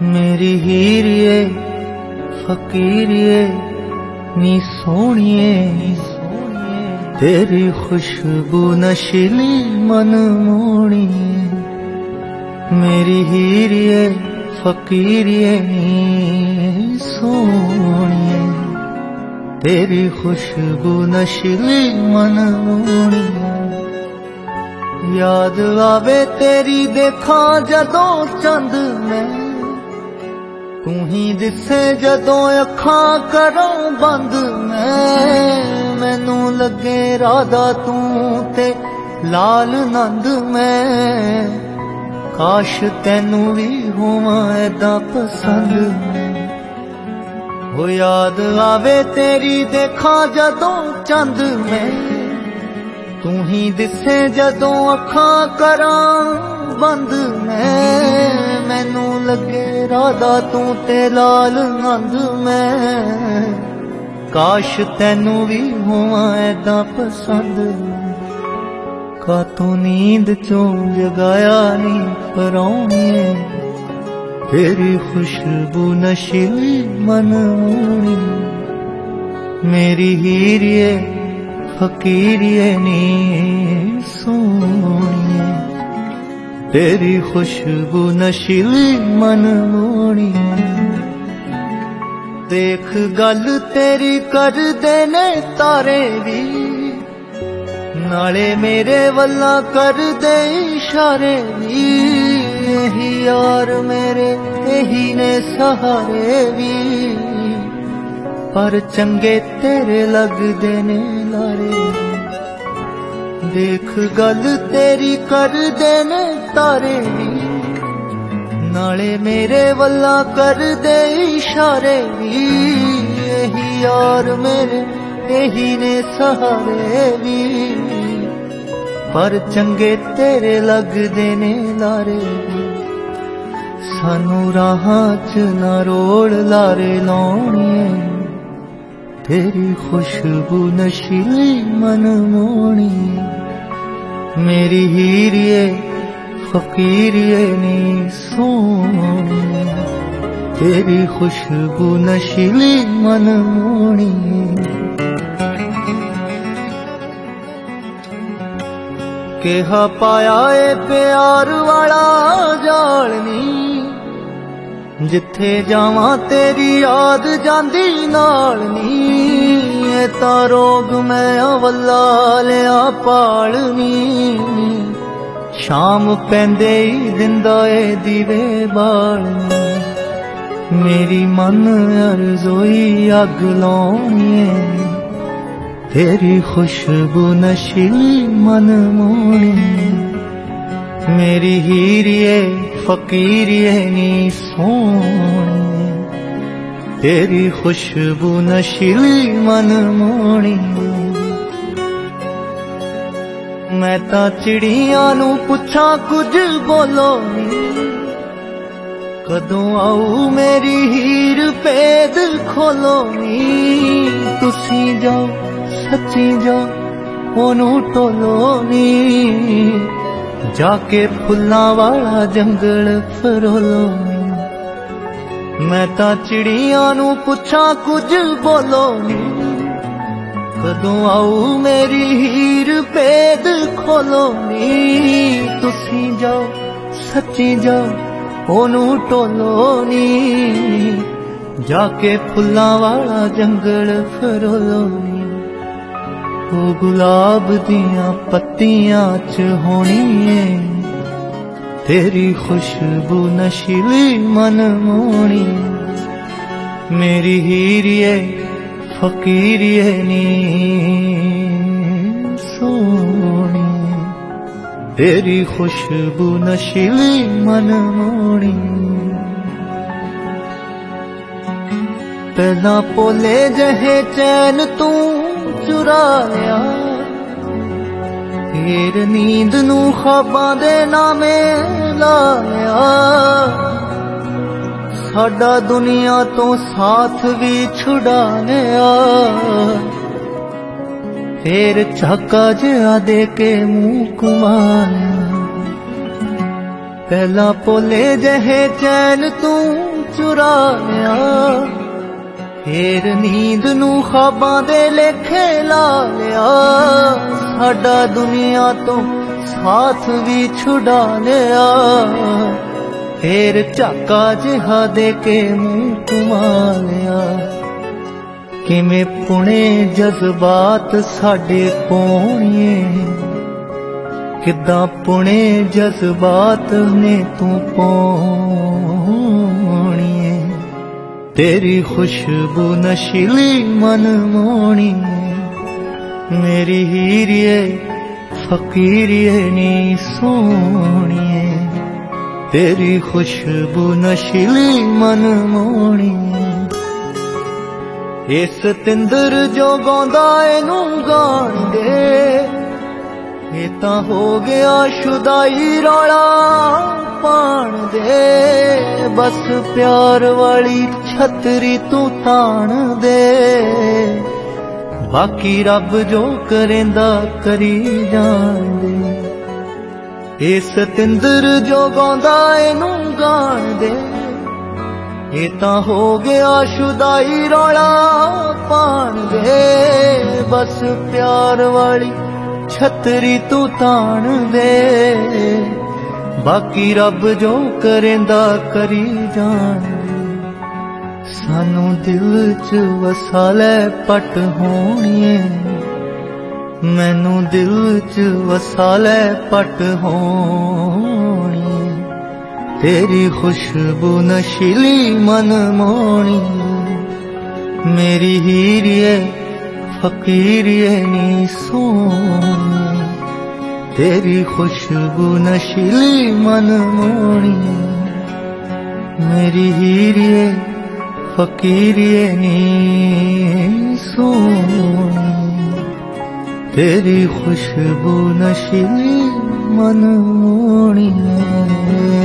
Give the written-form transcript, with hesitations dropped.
मेरी हीरिए फकीरिए नी सोनिए, तेरी खुशबू नशीली मन मोनिए। मेरी हीरिए फकीरिए नी सोनिए, तेरी खुशबू नशीली मन मोनिए। याद आवे तेरी देखा जदों चंद मैं, तू ही दिसे जदों अखां करों बंद मैं। मैनू लगे राधा तू ते लाल नंद मैं, काश तैनू भी होवां ऐदा पसंद मैं। हो याद आवे तेरी देखा जदों चंद मैं, तू ही दिसे जदों अखां करां बंद मैं। मैनू लगे राधा तू ते लाल नंद मैं, काश तैनू भी होवां ऐदा पसंद। कातों नींद चों जगाया नी परौणिए, तेरी खुशबू नशीली मन मोनी। मेरी हीरिए फकीरिए नी सोनिए, तेरी खुशबू नशीली मन मोनी। देख गल तेरी कर देने तारे भी, नाले मेरे वल्ला कर दे इशारे भी। यही यार मेरे यही ने सहारे भी, पर चंगे तेरे लगदे ने लारे। देख गल तेरी कर देने तारे भी, नाले मेरे वल्ला कर दे इशारे भी। यही यार मेरे यही ने सहारे भी, पर चंगे तेरे लगदे ने लारे। सानू राहां च ना रोड़ लारे लाउणिए, तेरी खुशबू नशीली मन मोनी। मेरी हीरिए फकीरिए नी सोनिए, तेरी खुशबू नशीली मन मोनी। केहा पाया ए प्यार वाला जाल नी, जिथे जावां तेरी याद जांदी नाल नी। ए तां रोग मैं अवल्ला लिया पालनी, शाम पैंदे ही दिंदा ए दीवे बालनी। मेरी मन अरज़ोई अग लाउणी, तेरी खुशबू नशीली मन मोनी। मेरी हीरिए फकीरिए नी सोनिए, तेरी खुशबू नशीली मन मोनी। मैं तां चिड़ियां नू पुछां कुछ बोलो नी, कदों आऊ मेरी हीर भेद खोलो नी। तुसी जाओ सच्ची जाओ ओनू टोलो नी, जाके फुल्लां वाला जंगल फरोलो नी। मैं तां चिड़ियां नू पुछां कुछ बोलो नी, कदों आऊ मेरी हीर भेद खोलो नी। तुसी जाओ सच्ची जाओ ओनू टोलो नी, जाके फुल्लां वाला जंगल फरोलो नी। ओ गुलाब दियां पत्तियां च होनी है, तेरी खुशबू नशीली मन मोनी। मेरी हीरिए फकीरिए नी सोनी, तेरी खुशबू नशीली मन मोनी। पहला पोले जहे चैन तू चुरा लिया, फिर नींद नू ख्वाबां दे नामे ला लिया। साडा दुनिया तो साथ भी छुड़ा लिया, फिर झाका जिहा दे के मुंह घुमाया। पहला पोले जहे चैन तू चुरा लिया। फेर नींद नू ख्वाबां दे लेखे ला लिया। साडा दुनिया तो साथ भी छुड़ा लिया। फेर झाका जिहा दे के मुंह घुमा लिया। किवें पुणे जज्बात साडे पौणीए, किदां पुणे जज्बात ने तू पौणीए। तेरी खुशबू नशीली मन मोहनी, मेरी हीरिए फकीरिए नी सोहणीए। तेरी खुशबू नशीली मन मोहनी। ए सतिंदर जो गांदा एनू गाण दे, ये तां हो गया शुदाई रौला पाण दे। बस प्यार वाली छतरी तू ताण दे, बाकी रब जो करेंदा करी जाण दे। ए सतिंदर जो गांदा एनू गाण दे, ये तां हो गया शुदाई रौला पाण दे। बस प्यार वाली छतरी तू ताण दे, बाकी रब जो करेंदा करी जाण दे। सानू दिल च वसा लै पट होणीए, मैनू दिल च वसा लै पट होणीए। तेरी खुशबू नशीली मन मोहनी, मेरी हीरिए फकीरिए नी सोहणी। तेरी खुशबू नशीली मन मोहनी, मेरी हीरिए फकीरिए नी सोहणी। तेरी खुशबू नशीली मन मोहनी।